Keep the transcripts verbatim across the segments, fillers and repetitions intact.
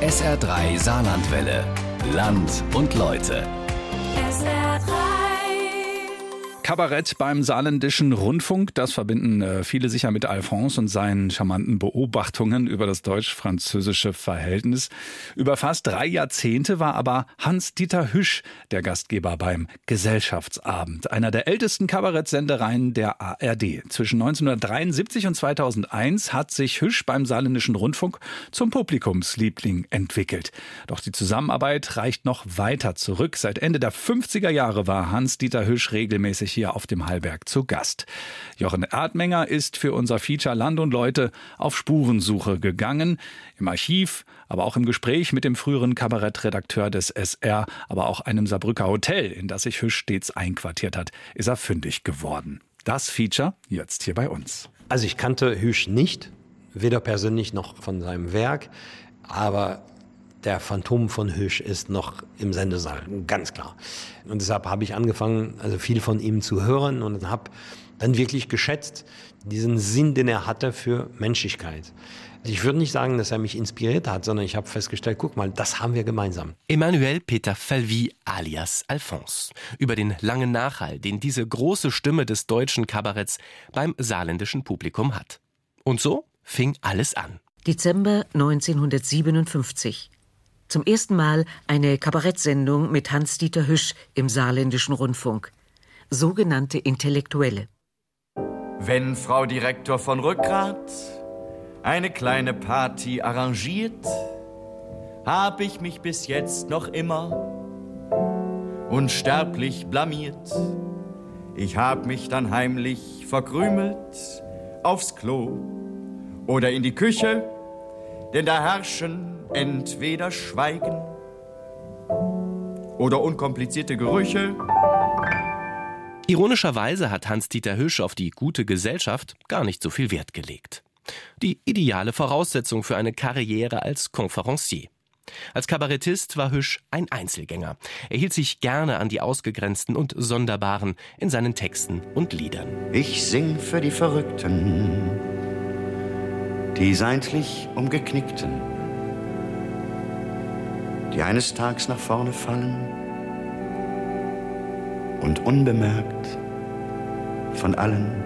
S R drei Saarlandwelle. Land und Leute. S R drei. Kabarett beim Saarländischen Rundfunk, das verbinden äh, viele sicher mit Alphonse und seinen charmanten Beobachtungen über das deutsch-französische Verhältnis. Über fast drei Jahrzehnte war aber Hans-Dieter Hüsch der Gastgeber beim Gesellschaftsabend, einer der ältesten Kabarettsendereien der A R D. Zwischen neunzehnhundertdreiundsiebzig und zweitausendeins hat sich Hüsch beim Saarländischen Rundfunk zum Publikumsliebling entwickelt. Doch die Zusammenarbeit reicht noch weiter zurück. Seit Ende der fünfziger Jahre war Hans-Dieter Hüsch regelmäßig hier auf dem Hallberg zu Gast. Jochen Erdmenger ist für unser Feature Land und Leute auf Spurensuche gegangen. Im Archiv, aber auch im Gespräch mit dem früheren Kabarettredakteur des S R, aber auch einem Saarbrücker Hotel, in das sich Hüsch stets einquartiert hat, ist er fündig geworden. Das Feature jetzt hier bei uns. Also ich kannte Hüsch nicht, weder persönlich noch von seinem Werk, aber der Phantom von Hüsch ist noch im Sendesaal, ganz klar. Und deshalb habe ich angefangen, also viel von ihm zu hören und habe dann wirklich geschätzt, diesen Sinn, den er hatte für Menschlichkeit. Ich würde nicht sagen, dass er mich inspiriert hat, sondern ich habe festgestellt, guck mal, das haben wir gemeinsam. Emmanuel Peter Falvy alias Alphonse. Über den langen Nachhall, den diese große Stimme des deutschen Kabaretts beim saarländischen Publikum hat. Und so fing alles an. Dezember neunzehnhundertsiebenundfünfzig. Zum ersten Mal eine Kabarettsendung mit Hans-Dieter Hüsch im Saarländischen Rundfunk. Sogenannte Intellektuelle. Wenn Frau Direktor von Rückgrat eine kleine Party arrangiert, hab ich mich bis jetzt noch immer unsterblich blamiert. Ich hab mich dann heimlich verkrümelt aufs Klo oder in die Küche, denn da herrschen entweder Schweigen oder unkomplizierte Gerüche. Ironischerweise hat Hans-Dieter Hüsch auf die gute Gesellschaft gar nicht so viel Wert gelegt. Die ideale Voraussetzung für eine Karriere als Conférencier. Als Kabarettist war Hüsch ein Einzelgänger. Er hielt sich gerne an die Ausgegrenzten und Sonderbaren in seinen Texten und Liedern. Ich sing für die Verrückten, die seitlich Umgeknickten, die eines Tages nach vorne fallen und unbemerkt von allen.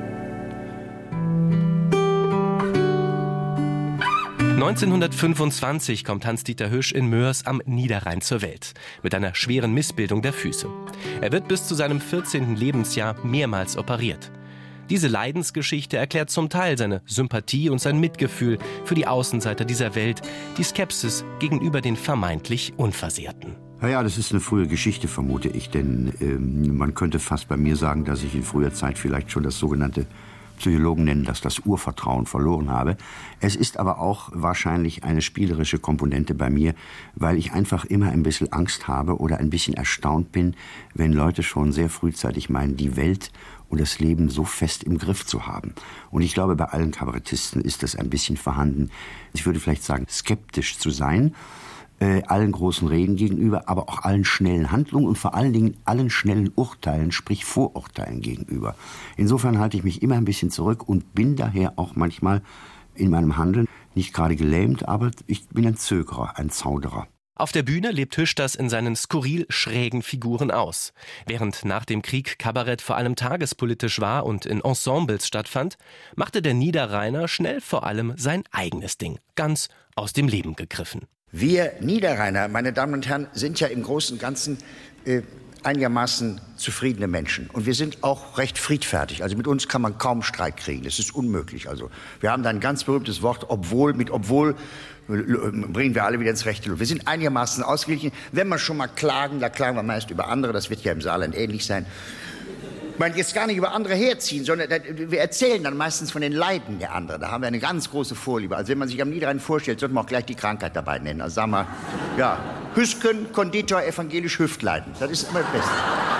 neunzehnhundertfünfundzwanzig kommt Hans-Dieter Hüsch in Moers am Niederrhein zur Welt, mit einer schweren Missbildung der Füße. Er wird bis zu seinem vierzehnten Lebensjahr mehrmals operiert. Diese Leidensgeschichte erklärt zum Teil seine Sympathie und sein Mitgefühl für die Außenseiter dieser Welt, die Skepsis gegenüber den vermeintlich Unversehrten. Naja, das ist eine frühe Geschichte, vermute ich, denn ähm, man könnte fast bei mir sagen, dass ich in früher Zeit vielleicht schon das sogenannte, Psychologen nennen das das Urvertrauen verloren habe. Es ist aber auch wahrscheinlich eine spielerische Komponente bei mir, weil ich einfach immer ein bisschen Angst habe oder ein bisschen erstaunt bin, wenn Leute schon sehr frühzeitig meinen, die Welt und das Leben so fest im Griff zu haben. Und ich glaube, bei allen Kabarettisten ist das ein bisschen vorhanden. Ich würde vielleicht sagen, skeptisch zu sein, äh, allen großen Reden gegenüber, aber auch allen schnellen Handlungen und vor allen Dingen allen schnellen Urteilen, sprich Vorurteilen gegenüber. Insofern halte ich mich immer ein bisschen zurück und bin daher auch manchmal in meinem Handeln nicht gerade gelähmt, aber ich bin ein Zögerer, ein Zauderer. Auf der Bühne lebt Hüsch das in seinen skurril schrägen Figuren aus. Während nach dem Krieg Kabarett vor allem tagespolitisch war und in Ensembles stattfand, machte der Niederrheiner schnell vor allem sein eigenes Ding, ganz aus dem Leben gegriffen. Wir Niederrheiner, meine Damen und Herren, sind ja im Großen und Ganzen äh, einigermaßen zufriedene Menschen. Und wir sind auch recht friedfertig. Also mit uns kann man kaum Streit kriegen. Das ist unmöglich. Also wir haben da ein ganz berühmtes Wort, obwohl, mit obwohl bringen wir alle wieder ins rechte Lot. Wir sind einigermaßen ausgeglichen. Wenn wir schon mal klagen, da klagen wir meist über andere. Das wird ja im Saarland ähnlich sein. Ich meine, jetzt gar nicht über andere herziehen, sondern wir erzählen dann meistens von den Leiden der anderen. Da haben wir eine ganz große Vorliebe. Also wenn man sich am Niederrhein vorstellt, sollte man auch gleich die Krankheit dabei nennen. Also sagen wir, ja, Hüsken, Konditor, evangelisch Hüftleiden. Das ist immer das Beste.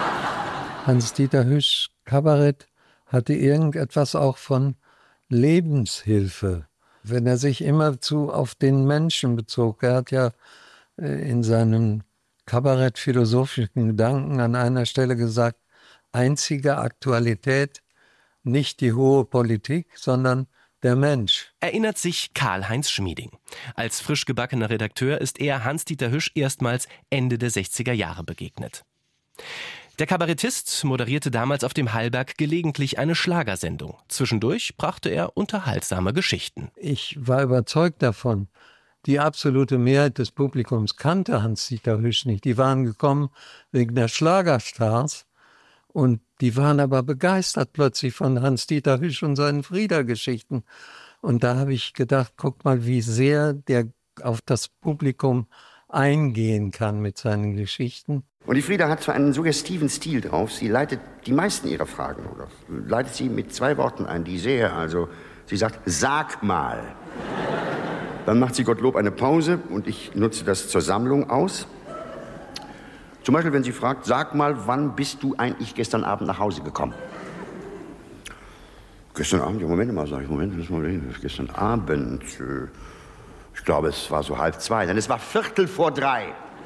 Hans-Dieter Hüsch, Kabarett, hatte irgendetwas auch von Lebenshilfe. Wenn er sich immerzu auf den Menschen bezog. Er hat ja in seinem Kabarett philosophischen Gedanken an einer Stelle gesagt, einzige Aktualität, nicht die hohe Politik, sondern der Mensch. Erinnert sich Karl-Heinz Schmieding. Als frisch gebackener Redakteur ist er Hans-Dieter Hüsch erstmals Ende der sechziger Jahre begegnet. Der Kabarettist moderierte damals auf dem Hallberg gelegentlich eine Schlagersendung. Zwischendurch brachte er unterhaltsame Geschichten. Ich war überzeugt davon. Die absolute Mehrheit des Publikums kannte Hans-Dieter Hüsch nicht. Die waren gekommen wegen der Schlagerstars und die waren aber begeistert plötzlich von Hans-Dieter Hüsch und seinen Frieda-Geschichten. Und da habe ich gedacht, guck mal, wie sehr der auf das Publikum eingehen kann mit seinen Geschichten. Und die Frieda hat zwar einen suggestiven Stil drauf, sie leitet die meisten ihrer Fragen, oder leitet sie mit zwei Worten ein, die sehr, also sie sagt, sag mal. Dann macht sie Gottlob eine Pause und ich nutze das zur Sammlung aus. Zum Beispiel, wenn sie fragt, sag mal, wann bist du eigentlich gestern Abend nach Hause gekommen? Gestern Abend, ja, Moment mal, sag ich, Moment, das mal gestern Abend, äh, ich glaube, es war so halb zwei, denn es war Viertel vor drei.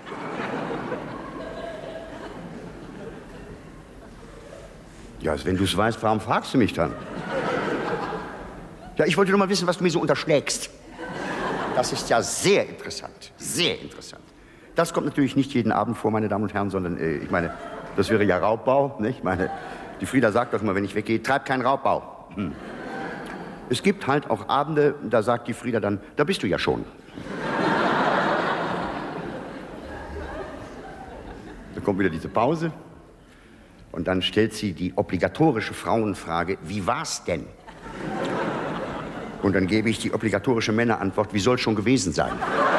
Ja, also wenn du es weißt, warum fragst du mich dann? Ja, ich wollte nur mal wissen, was du mir so unterschlägst. Das ist ja sehr interessant, sehr interessant. Das kommt natürlich nicht jeden Abend vor, meine Damen und Herren, sondern, äh, ich meine, das wäre ja Raubbau, nicht? Ich meine, die Frieda sagt doch immer, wenn ich weggehe, treib keinen Raubbau. Hm. Es gibt halt auch Abende, da sagt die Frieda dann, da bist du ja schon. Dann kommt wieder diese Pause und dann stellt sie die obligatorische Frauenfrage, wie war's denn? Und dann gebe ich die obligatorische Männerantwort, wie soll es schon gewesen sein?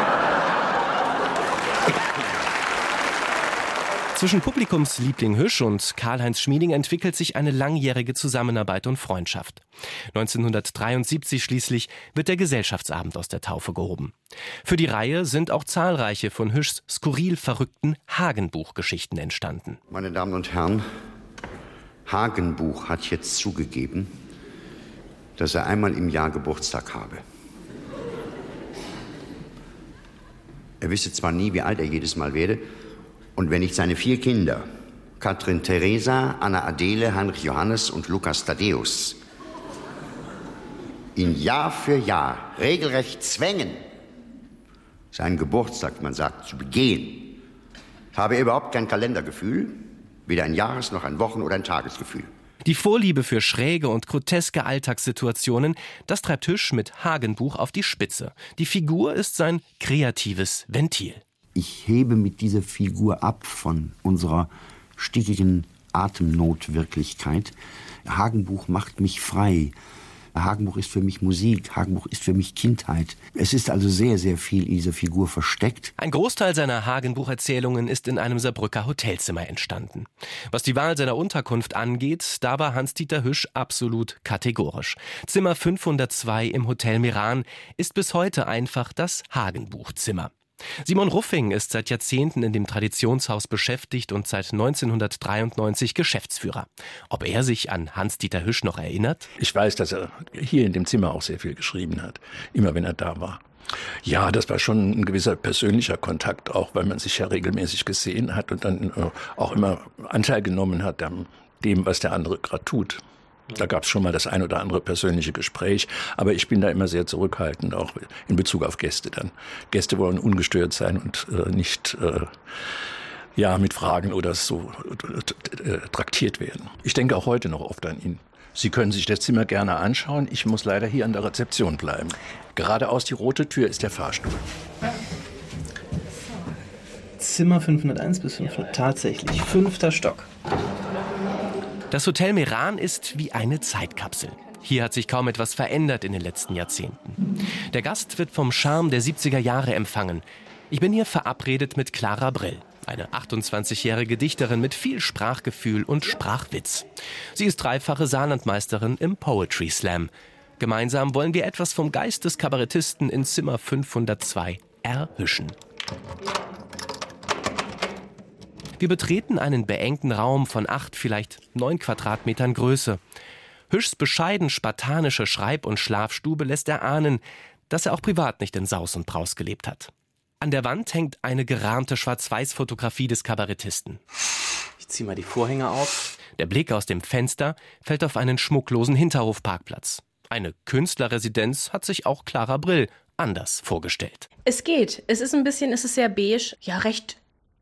Zwischen Publikumsliebling Hüsch und Karl-Heinz Schmieding entwickelt sich eine langjährige Zusammenarbeit und Freundschaft. neunzehnhundertdreiundsiebzig schließlich wird der Gesellschaftsabend aus der Taufe gehoben. Für die Reihe sind auch zahlreiche von Hüschs skurril verrückten Hagenbuch-Geschichten entstanden. Meine Damen und Herren, Hagenbuch hat jetzt zugegeben, dass er einmal im Jahr Geburtstag habe. Er wisse zwar nie, wie alt er jedes Mal werde, und wenn nicht seine vier Kinder, Katrin Theresa, Anna Adele, Heinrich Johannes und Lukas Thaddäus, ihn Jahr für Jahr regelrecht zwängen, seinen Geburtstag, man sagt, zu begehen, habe er überhaupt kein Kalendergefühl, weder ein Jahres- noch ein Wochen- oder ein Tagesgefühl. Die Vorliebe für schräge und groteske Alltagssituationen, das treibt Hüsch mit Hagenbuch auf die Spitze. Die Figur ist sein kreatives Ventil. Ich hebe mit dieser Figur ab von unserer stickigen Atemnotwirklichkeit. Hagenbuch macht mich frei. Hagenbuch ist für mich Musik, Hagenbuch ist für mich Kindheit. Es ist also sehr, sehr viel in dieser Figur versteckt. Ein Großteil seiner Hagenbuch-Erzählungen ist in einem Saarbrücker Hotelzimmer entstanden. Was die Wahl seiner Unterkunft angeht, da war Hans-Dieter Hüsch absolut kategorisch. Zimmer fünfhundertzwei im Hotel Meran ist bis heute einfach das Hagenbuchzimmer. Simon Ruffing ist seit Jahrzehnten in dem Traditionshaus beschäftigt und seit neunzehnhundertdreiundneunzig Geschäftsführer. Ob er sich an Hans-Dieter Hüsch noch erinnert? Ich weiß, dass er hier in dem Zimmer auch sehr viel geschrieben hat, immer wenn er da war. Ja, das war schon ein gewisser persönlicher Kontakt, auch weil man sich ja regelmäßig gesehen hat und dann auch immer Anteil genommen hat an dem, was der andere gerade tut. Da gab es schon mal das ein oder andere persönliche Gespräch, aber ich bin da immer sehr zurückhaltend, auch in Bezug auf Gäste dann. Gäste wollen ungestört sein und äh, nicht äh, ja, mit Fragen oder so äh, traktiert werden. Ich denke auch heute noch oft an ihn. Sie können sich das Zimmer gerne anschauen, ich muss leider hier an der Rezeption bleiben. Geradeaus die rote Tür ist der Fahrstuhl. Zimmer fünfhunderteins bis fünfhundert, tatsächlich, fünfter Stock. Das Hotel Meran ist wie eine Zeitkapsel. Hier hat sich kaum etwas verändert in den letzten Jahrzehnten. Der Gast wird vom Charme der siebziger Jahre empfangen. Ich bin hier verabredet mit Clara Brill, eine achtundzwanzigjährige Dichterin mit viel Sprachgefühl und Sprachwitz. Sie ist dreifache Saarlandmeisterin im Poetry Slam. Gemeinsam wollen wir etwas vom Geist des Kabarettisten in Zimmer fünfhundertzwei erhüschen. Wir betreten einen beengten Raum von acht, vielleicht neun Quadratmetern Größe. Hüschs bescheiden spartanische Schreib- und Schlafstube lässt erahnen, dass er auch privat nicht in Saus und Braus gelebt hat. An der Wand hängt eine gerahmte Schwarz-Weiß-Fotografie des Kabarettisten. Ich ziehe mal die Vorhänge auf. Der Blick aus dem Fenster fällt auf einen schmucklosen Hinterhofparkplatz. Eine Künstlerresidenz hat sich auch Clara Brill anders vorgestellt. Es geht. Es ist ein bisschen, es ist sehr beige. Ja, recht,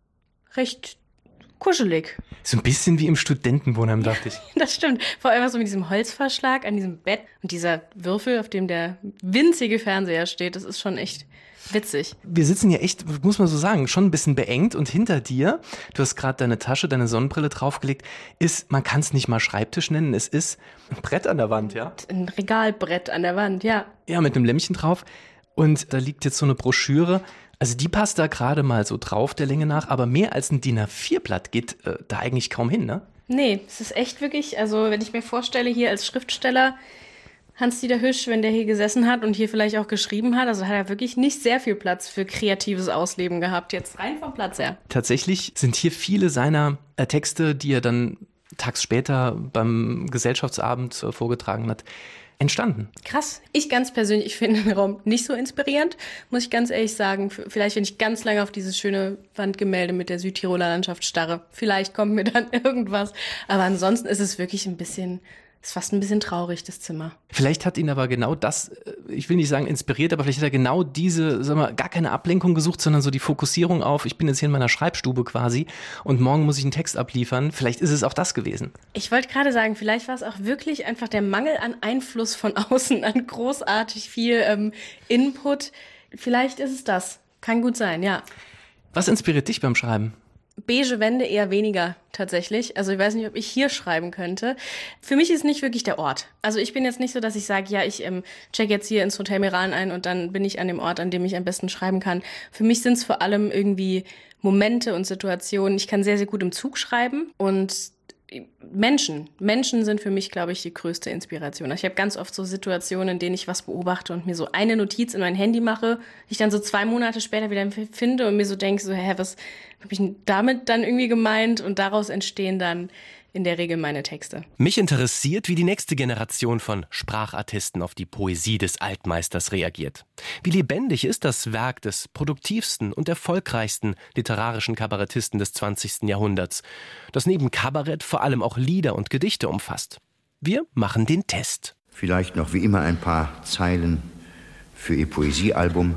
recht kuschelig. So ein bisschen wie im Studentenwohnheim, dachte ich. Das stimmt. Vor allem so mit diesem Holzverschlag an diesem Bett und dieser Würfel, auf dem der winzige Fernseher steht. Das ist schon echt witzig. Wir sitzen hier echt, muss man so sagen, schon ein bisschen beengt und hinter dir, du hast gerade deine Tasche, deine Sonnenbrille draufgelegt, ist, man kann es nicht mal Schreibtisch nennen, es ist ein Brett an der Wand, ja? Ein Regalbrett an der Wand, ja. Ja, mit einem Lämpchen drauf und da liegt jetzt so eine Broschüre. Also die passt da gerade mal so drauf, der Länge nach, aber mehr als ein D I N A vier Blatt geht äh, da eigentlich kaum hin, ne? Nee, es ist echt wirklich, also wenn ich mir vorstelle, hier als Schriftsteller, Hans-Dieter Hüsch, wenn der hier gesessen hat und hier vielleicht auch geschrieben hat, also hat er wirklich nicht sehr viel Platz für kreatives Ausleben gehabt, jetzt rein vom Platz her. Tatsächlich sind hier viele seiner äh, Texte, die er dann tags später beim Gesellschaftsabend äh, vorgetragen hat, entstanden. Krass. Ich ganz persönlich finde den Raum nicht so inspirierend, muss ich ganz ehrlich sagen. Vielleicht, wenn ich ganz lange auf dieses schöne Wandgemälde mit der Südtiroler Landschaft starre. Vielleicht kommt mir dann irgendwas. Aber ansonsten ist es wirklich ein bisschen, ist fast ein bisschen traurig, das Zimmer. Vielleicht hat ihn aber genau das, ich will nicht sagen inspiriert, aber vielleicht hat er genau diese, sagen wir, gar keine Ablenkung gesucht, sondern so die Fokussierung auf, ich bin jetzt hier in meiner Schreibstube quasi und morgen muss ich einen Text abliefern. Vielleicht ist es auch das gewesen. Ich wollte gerade sagen, vielleicht war es auch wirklich einfach der Mangel an Einfluss von außen, an großartig viel ähm, Input. Vielleicht ist es das. Kann gut sein, ja. Was inspiriert dich beim Schreiben? Beige Wände eher weniger tatsächlich. Also ich weiß nicht, ob ich hier schreiben könnte. Für mich ist nicht wirklich der Ort. Also ich bin jetzt nicht so, dass ich sage, ja, ich ähm, check jetzt hier ins Hotel Meran ein und dann bin ich an dem Ort, an dem ich am besten schreiben kann. Für mich sind es vor allem irgendwie Momente und Situationen. Ich kann sehr, sehr gut im Zug schreiben und Menschen. Menschen sind für mich, glaube ich, die größte Inspiration. Ich habe ganz oft so Situationen, in denen ich was beobachte und mir so eine Notiz in mein Handy mache, die ich dann so zwei Monate später wieder finde und mir so denke, so, hä, was habe ich denn damit dann irgendwie gemeint? Und daraus entstehen dann in der Regel meine Texte. Mich interessiert, wie die nächste Generation von Sprachartisten auf die Poesie des Altmeisters reagiert. Wie lebendig ist das Werk des produktivsten und erfolgreichsten literarischen Kabarettisten des zwanzigsten Jahrhunderts, das neben Kabarett vor allem auch Lieder und Gedichte umfasst. Wir machen den Test. Vielleicht noch wie immer ein paar Zeilen für Ihr Poesiealbum.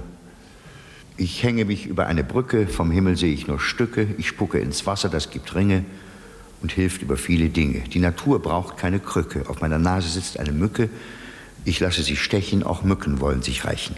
Ich hänge mich über eine Brücke, vom Himmel sehe ich nur Stücke, ich spucke ins Wasser, das gibt Ringe und hilft über viele Dinge. Die Natur braucht keine Krücke. Auf meiner Nase sitzt eine Mücke. Ich lasse sie stechen, auch Mücken wollen sich reichen.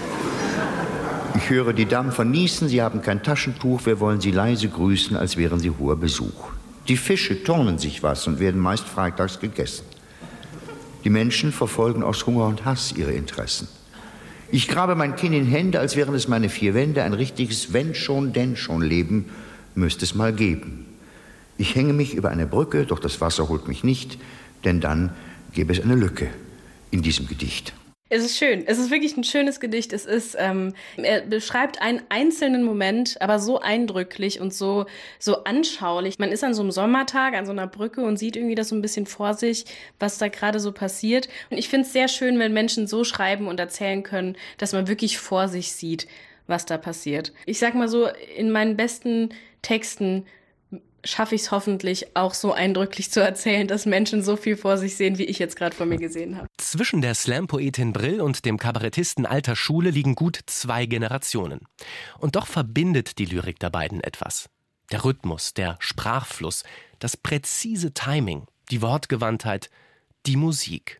Ich höre die Dampfer niesen, sie haben kein Taschentuch. Wir wollen sie leise grüßen, als wären sie hoher Besuch. Die Fische turnen sich was und werden meist freitags gegessen. Die Menschen verfolgen aus Hunger und Hass ihre Interessen. Ich grabe mein Kinn in Hände, als wären es meine vier Wände. Ein richtiges Wenn schon, denn schon Leben müsste es mal geben. Ich hänge mich über eine Brücke, doch das Wasser holt mich nicht, denn dann gäbe es eine Lücke in diesem Gedicht. Es ist schön. Es ist wirklich ein schönes Gedicht. Es ist, ähm, er beschreibt einen einzelnen Moment, aber so eindrücklich und so, so anschaulich. Man ist an so einem Sommertag an so einer Brücke und sieht irgendwie das so ein bisschen vor sich, was da gerade so passiert. Und ich finde es sehr schön, wenn Menschen so schreiben und erzählen können, dass man wirklich vor sich sieht, was da passiert. Ich sag mal so, in meinen besten Texten schaffe ich es hoffentlich auch so eindrücklich zu erzählen, dass Menschen so viel vor sich sehen, wie ich jetzt gerade vor mir gesehen habe. Zwischen der Slam-Poetin Brill und dem Kabarettisten alter Schule liegen gut zwei Generationen. Und doch verbindet die Lyrik der beiden etwas. Der Rhythmus, der Sprachfluss, das präzise Timing, die Wortgewandtheit, die Musik.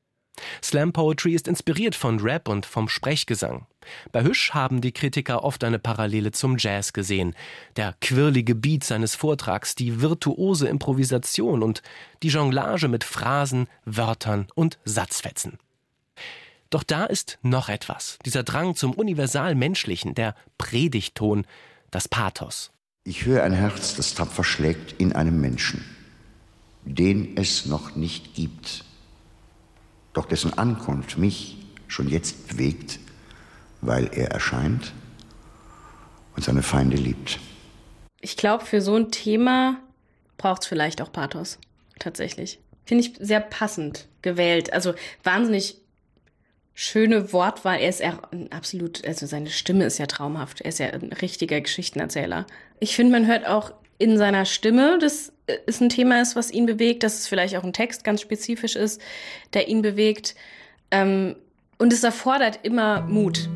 Slam Poetry ist inspiriert von Rap und vom Sprechgesang. Bei Hüsch haben die Kritiker oft eine Parallele zum Jazz gesehen. Der quirlige Beat seines Vortrags, die virtuose Improvisation und die Jonglage mit Phrasen, Wörtern und Satzfetzen. Doch da ist noch etwas. Dieser Drang zum Universal-Menschlichen, der Predigtton, das Pathos. Ich höre ein Herz, das tapfer schlägt in einem Menschen, den es noch nicht gibt, doch dessen Ankunft mich schon jetzt bewegt, weil er erscheint und seine Feinde liebt. Ich glaube, für so ein Thema braucht es vielleicht auch Pathos, tatsächlich. Finde ich sehr passend gewählt. Also wahnsinnig schöne Wortwahl. Er ist ja absolut, also seine Stimme ist ja traumhaft. Er ist ja ein richtiger Geschichtenerzähler. Ich finde, man hört auch in seiner Stimme, das ist ein Thema ist, was ihn bewegt, dass es vielleicht auch ein Text ganz spezifisch ist, der ihn bewegt. Ähm, und es erfordert immer Mut.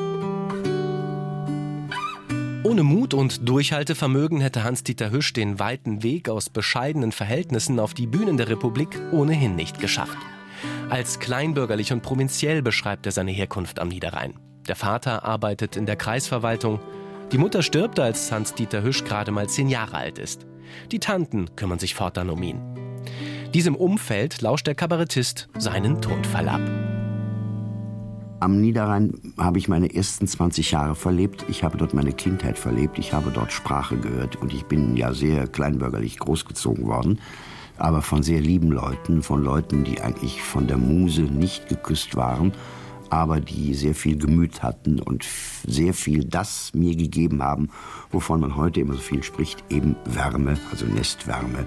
Ohne Mut und Durchhaltevermögen hätte Hans-Dieter Hüsch den weiten Weg aus bescheidenen Verhältnissen auf die Bühnen der Republik ohnehin nicht geschafft. Als kleinbürgerlich und provinziell beschreibt er seine Herkunft am Niederrhein. Der Vater arbeitet in der Kreisverwaltung. Die Mutter stirbt, als Hans-Dieter Hüsch gerade mal zehn Jahre alt ist. Die Tanten kümmern sich fortan um ihn. Diesem Umfeld lauscht der Kabarettist seinen Tonfall ab. Am Niederrhein habe ich meine ersten zwanzig Jahre verlebt. Ich habe dort meine Kindheit verlebt. Ich habe dort Sprache gehört. Und ich bin ja sehr kleinbürgerlich großgezogen worden. Aber von sehr lieben Leuten, von Leuten, die eigentlich von der Muse nicht geküsst waren, aber die sehr viel Gemüt hatten und sehr viel das mir gegeben haben, wovon man heute immer so viel spricht, eben Wärme, also Nestwärme.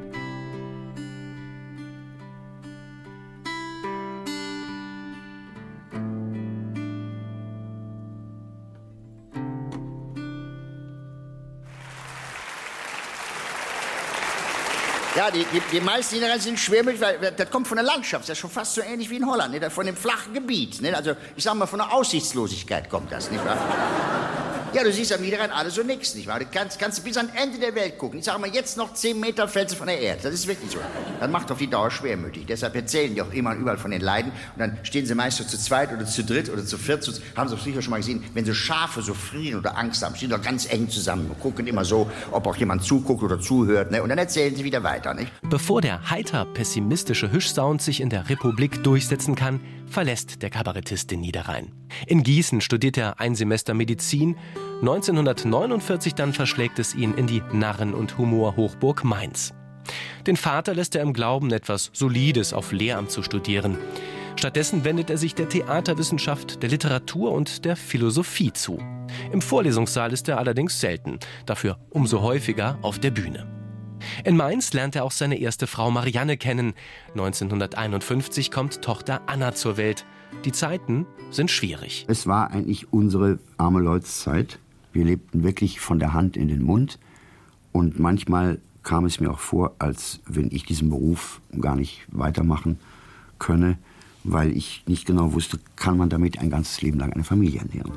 Ja, die, die, die meisten Niederrheiner sind schwermütig, weil das kommt von der Landschaft. Das ist schon fast so ähnlich wie in Holland, nicht? Von dem flachen Gebiet. Nicht? Also, ich sag mal, von der Aussichtslosigkeit kommt das, nicht wahr? Ja, du siehst am Niederrhein alles so nix, nicht wahr? Du kannst, kannst bis ans Ende der Welt gucken. Ich sage mal, jetzt noch zehn Meter fällst du von der Erde. Das ist wirklich so. Das macht auf die Dauer schwermütig. Deshalb erzählen die auch immer und überall von den Leiden. Und dann stehen sie meist so zu zweit oder zu dritt oder zu viert. So, haben sie auch sicher schon mal gesehen, wenn so Schafe so frieren oder Angst haben, stehen doch ganz eng zusammen und gucken immer so, ob auch jemand zuguckt oder zuhört. Ne? Und dann erzählen sie wieder weiter, nicht? Bevor der heiter pessimistische Hüsch-Sound sich in der Republik durchsetzen kann, verlässt der Kabarettist den Niederrhein. In Gießen studiert er ein Semester Medizin. neunzehnhundertneunundvierzig dann verschlägt es ihn in die Narren- und Humorhochburg Mainz. Den Vater lässt er im Glauben, etwas Solides auf Lehramt zu studieren. Stattdessen wendet er sich der Theaterwissenschaft, der Literatur und der Philosophie zu. Im Vorlesungssaal ist er allerdings selten, dafür umso häufiger auf der Bühne. In Mainz lernt er auch seine erste Frau Marianne kennen. neunzehnhunderteinundfünfzig kommt Tochter Anna zur Welt. Die Zeiten sind schwierig. Es war eigentlich unsere arme Leutszeit. Wir lebten wirklich von der Hand in den Mund. Und manchmal kam es mir auch vor, als wenn ich diesen Beruf gar nicht weitermachen könne, weil ich nicht genau wusste, kann man damit ein ganzes Leben lang eine Familie ernähren.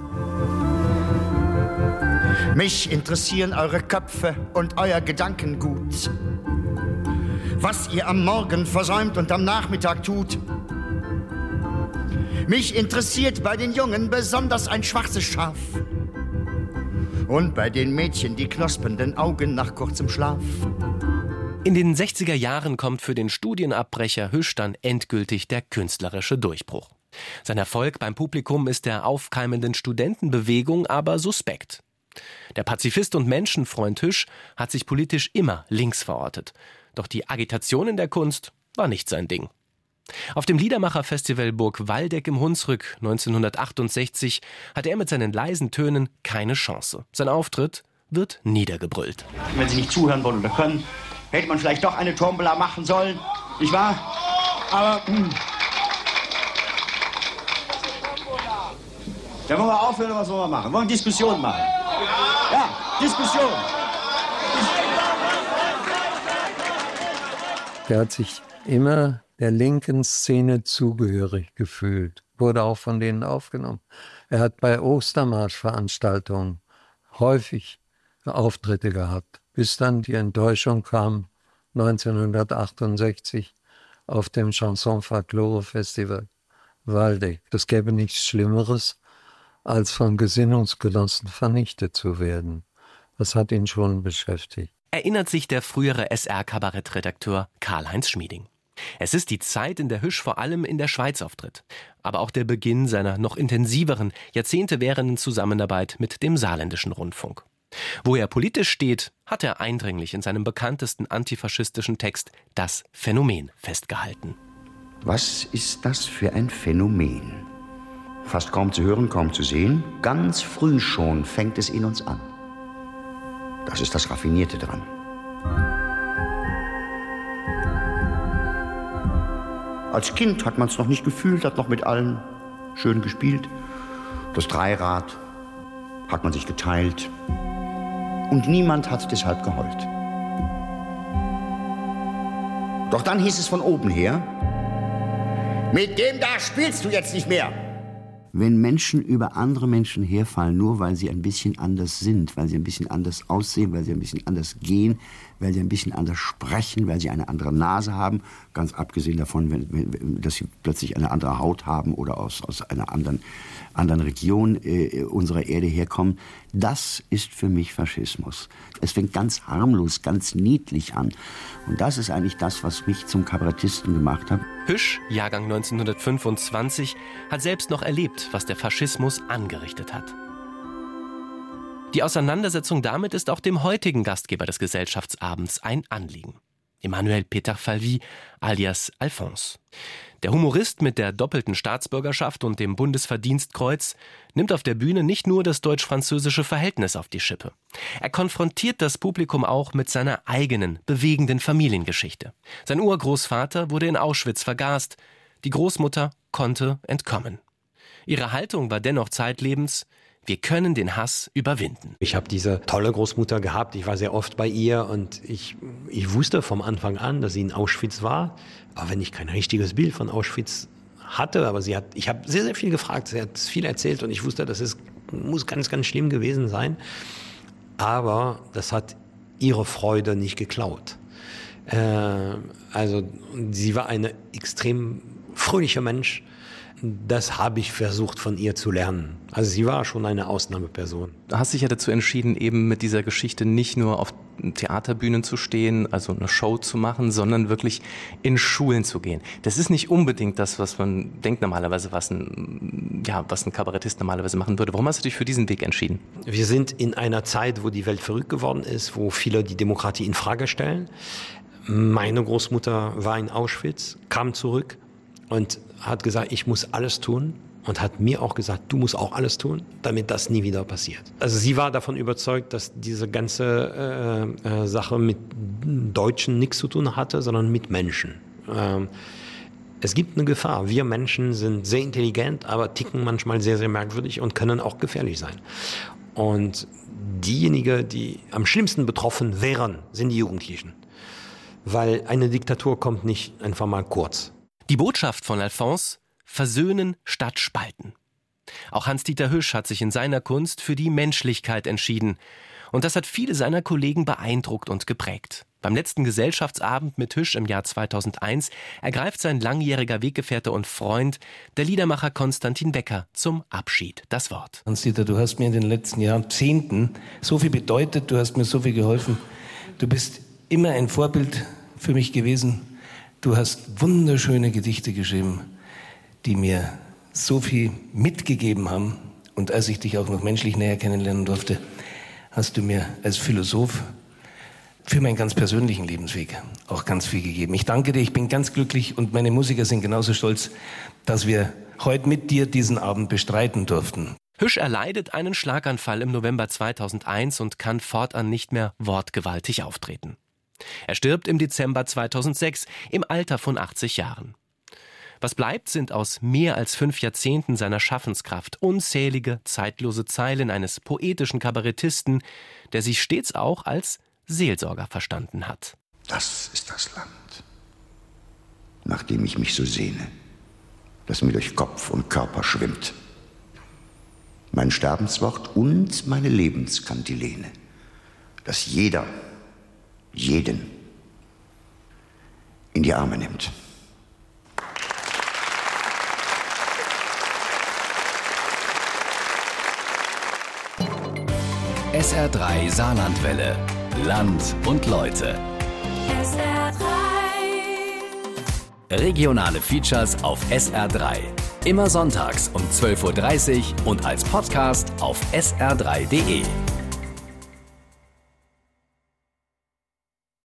Mich interessieren eure Köpfe und euer Gedankengut. Was ihr am Morgen versäumt und am Nachmittag tut. Mich interessiert bei den Jungen besonders ein schwarzes Schaf. Und bei den Mädchen die knospenden Augen nach kurzem Schlaf. In den sechziger Jahren kommt für den Studienabbrecher Hüsch dann endgültig der künstlerische Durchbruch. Sein Erfolg beim Publikum ist der aufkeimenden Studentenbewegung aber suspekt. Der Pazifist und Menschenfreund Hüsch hat sich politisch immer links verortet. Doch die Agitation in der Kunst war nicht sein Ding. Auf dem Liedermacher-Festival Burg Waldeck im Hunsrück neunzehnhundertachtundsechzig hat er mit seinen leisen Tönen keine Chance. Sein Auftritt wird niedergebrüllt. Wenn Sie nicht zuhören wollen oder können, hätte man vielleicht doch eine Tombola machen sollen, nicht wahr? Aber hm. Da wollen wir aufhören, was wollen wir machen? Wir wollen Diskussion machen. Ja, Diskussion. Der hat sich immer der linken Szene zugehörig gefühlt, wurde auch von denen aufgenommen. Er hat bei Ostermarschveranstaltungen häufig Auftritte gehabt, bis dann die Enttäuschung kam neunzehnhundertachtundsechzig auf dem Chanson Folklore Festival Waldeck. Das gäbe nichts Schlimmeres, als von Gesinnungsgenossen vernichtet zu werden. Das hat ihn schon beschäftigt. Erinnert sich der frühere S R-Kabarettredakteur Karl-Heinz Schmieding. Es ist die Zeit, in der Hüsch vor allem in der Schweiz auftritt, aber auch der Beginn seiner noch intensiveren, jahrzehntewährenden Zusammenarbeit mit dem Saarländischen Rundfunk. Wo er politisch steht, hat er eindringlich in seinem bekanntesten antifaschistischen Text Das Phänomen festgehalten. Was ist das für ein Phänomen? Fast kaum zu hören, kaum zu sehen. Ganz früh schon fängt es in uns an. Das ist das Raffinierte dran. Als Kind hat man es noch nicht gefühlt, hat noch mit allen schön gespielt. Das Dreirad hat man sich geteilt. Und niemand hat deshalb geheult. Doch dann hieß es von oben her, Mit dem da spielst du jetzt nicht mehr. Wenn Menschen über andere Menschen herfallen, nur weil sie ein bisschen anders sind, weil sie ein bisschen anders aussehen, weil sie ein bisschen anders gehen, weil sie ein bisschen anders sprechen, weil sie eine andere Nase haben, ganz abgesehen davon, wenn, wenn, dass sie plötzlich eine andere Haut haben oder aus, aus einer anderen, anderen Region äh, unserer Erde herkommen, das ist für mich Faschismus. Es fängt ganz harmlos, ganz niedlich an. Und das ist eigentlich das, was mich zum Kabarettisten gemacht hat. Hüsch, Jahrgang neunzehnhundertfünfundzwanzig, hat selbst noch erlebt, was der Faschismus angerichtet hat. Die Auseinandersetzung damit ist auch dem heutigen Gastgeber des Gesellschaftsabends ein Anliegen. Emmanuel Peter Falvy alias Alphonse. Der Humorist mit der doppelten Staatsbürgerschaft und dem Bundesverdienstkreuz nimmt auf der Bühne nicht nur das deutsch-französische Verhältnis auf die Schippe. Er konfrontiert das Publikum auch mit seiner eigenen, bewegenden Familiengeschichte. Sein Urgroßvater wurde in Auschwitz vergast, die Großmutter konnte entkommen. Ihre Haltung war dennoch zeitlebens: Wir können den Hass überwinden. Ich habe diese tolle Großmutter gehabt, ich war sehr oft bei ihr und ich, ich wusste vom Anfang an, dass sie in Auschwitz war. Aber wenn ich kein richtiges Bild von Auschwitz hatte, aber sie hat, ich habe sehr, sehr viel gefragt, sie hat viel erzählt und ich wusste, das ist, muss ganz, ganz schlimm gewesen sein. Aber das hat ihre Freude nicht geklaut. Äh, also sie war eine extrem fröhliche Mensch. Das habe ich versucht von ihr zu lernen. Also sie war schon eine Ausnahmeperson. Du hast dich ja dazu entschieden, eben mit dieser Geschichte nicht nur auf Theaterbühnen zu stehen, also eine Show zu machen, sondern wirklich in Schulen zu gehen. Das ist nicht unbedingt das, was man denkt normalerweise, was ein, ja, was ein Kabarettist normalerweise machen würde. Warum hast du dich für diesen Weg entschieden? Wir sind in einer Zeit, wo die Welt verrückt geworden ist, wo viele die Demokratie in Frage stellen. Meine Großmutter war in Auschwitz, kam zurück und hat gesagt, ich muss alles tun, und hat mir auch gesagt, du musst auch alles tun, damit das nie wieder passiert. Also sie war davon überzeugt, dass diese ganze äh, äh, Sache mit Deutschen nichts zu tun hatte, sondern mit Menschen. Ähm, es gibt eine Gefahr. Wir Menschen sind sehr intelligent, aber ticken manchmal sehr, sehr merkwürdig und können auch gefährlich sein. Und diejenigen, die am schlimmsten betroffen wären, sind die Jugendlichen. Weil eine Diktatur kommt nicht einfach mal kurz. Die Botschaft von Alphonse: Versöhnen statt spalten. Auch Hans-Dieter Hüsch hat sich in seiner Kunst für die Menschlichkeit entschieden. Und das hat viele seiner Kollegen beeindruckt und geprägt. Beim letzten Gesellschaftsabend mit Hüsch im Jahr zweitausendeins ergreift sein langjähriger Weggefährte und Freund, der Liedermacher Konstantin Wecker, zum Abschied das Wort. Hans-Dieter, du hast mir in den letzten Jahrzehnten so viel bedeutet, du hast mir so viel geholfen. Du bist immer ein Vorbild für mich gewesen. Du hast wunderschöne Gedichte geschrieben, die mir so viel mitgegeben haben. Und als ich dich auch noch menschlich näher kennenlernen durfte, hast du mir als Philosoph für meinen ganz persönlichen Lebensweg auch ganz viel gegeben. Ich danke dir, ich bin ganz glücklich und meine Musiker sind genauso stolz, dass wir heute mit dir diesen Abend bestreiten durften. Hüsch erleidet einen Schlaganfall im November zweitausendeins und kann fortan nicht mehr wortgewaltig auftreten. Er stirbt im Dezember zweitausendsechs im Alter von achtzig Jahren. Was bleibt, sind aus mehr als fünf Jahrzehnten seiner Schaffenskraft unzählige, zeitlose Zeilen eines poetischen Kabarettisten, der sich stets auch als Seelsorger verstanden hat. Das ist das Land, nach dem ich mich so sehne, das mir durch Kopf und Körper schwimmt. Mein Sterbenswort und meine Lebenskantilene, das jeder, jeden in die Arme nimmt. S R drei Saarlandwelle. Land und Leute. S R drei. Regionale Features auf S R drei. Immer sonntags um zwölf Uhr dreißig und als Podcast auf S R drei punkt de.